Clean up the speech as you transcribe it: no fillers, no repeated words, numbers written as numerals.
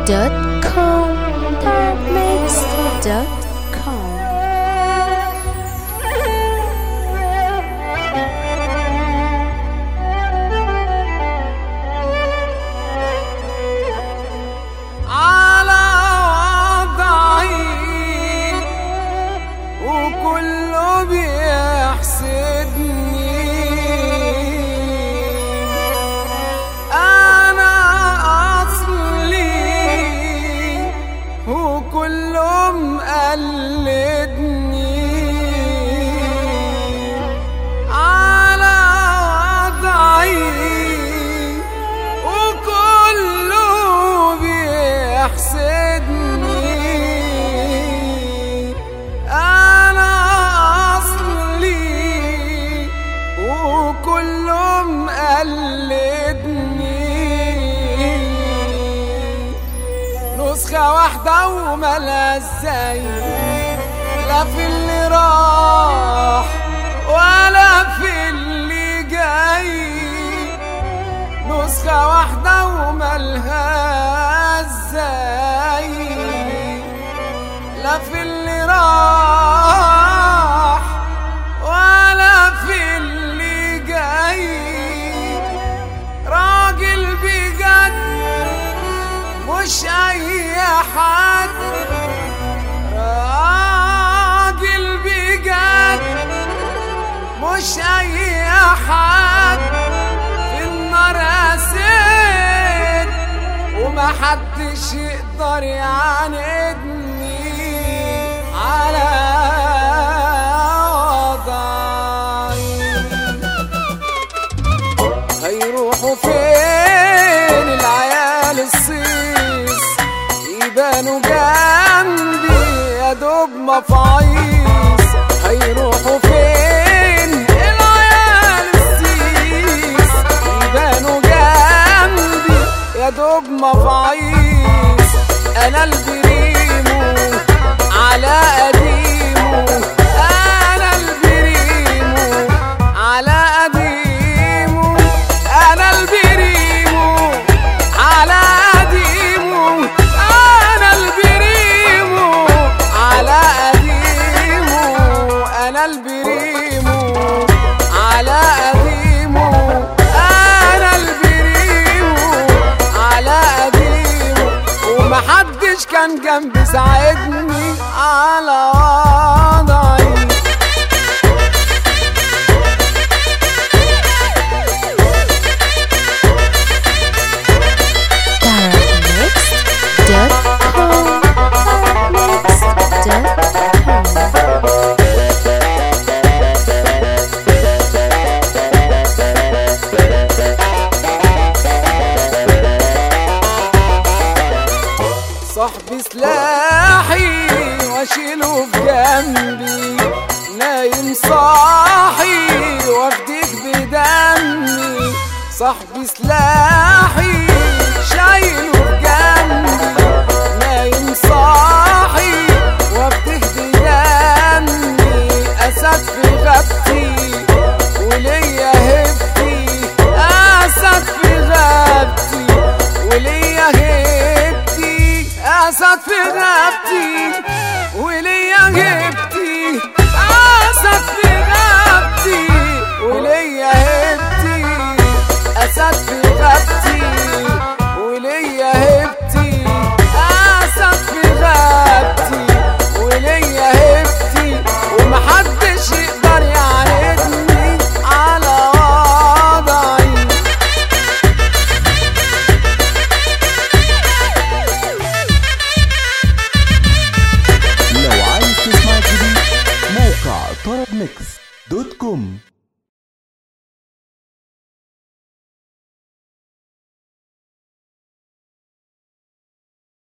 darkmix.com darkmix.com. على وضعي وكله بيحسدني، أنا أصلي وكله مقلدني. على وضعي وكله بيحسدني، أنا أصلي وكله مقلدني. نسخة واحدة وملهاش زي، لا في اللي راح ولا في اللي جاي. نسخة واحدة وملهاش زي، لا في اللي راح ولا في اللي جاي. راجل بجد مش أي حد، راجل بجد مش أي حد. في النار أسد ومحدش يقدر يعاندني على وضعي. هيروحوا فين العيال الصيص؟ يبانوا جنبي يا دوب مفايص. هيروحوا فين العيال الصيص؟ يبانوا جنبي يا دوب مفايص. انا البريمو على قديمه، انا البريمو على قديمه، انا البريمو على قديمه، انا البريمو على قديمه، انا البريمو على قديمه، انا البريمو على قديمه. ومحدش كان جنبي ساعدني على وضعي. صاحبي سلاحي واشيله في جنبي، نايم صاحي وافديك بدمي. صاحبي سلاحي شايله في جنبي، نايم صاحي وافديك بدمي. اسد في غابتي وليا هبتي، اسد في غابتي وليا هبتي، اسد في غابتي وليا هبتي، اسد في غابتي وليا هبتي، اسد في غابتي وليا هبتي، اسد في غابتي وليا هبتي. ومحدش يقدر يعاندني على وضعي. لو عايز تسمع جديد موقع darkmix.com.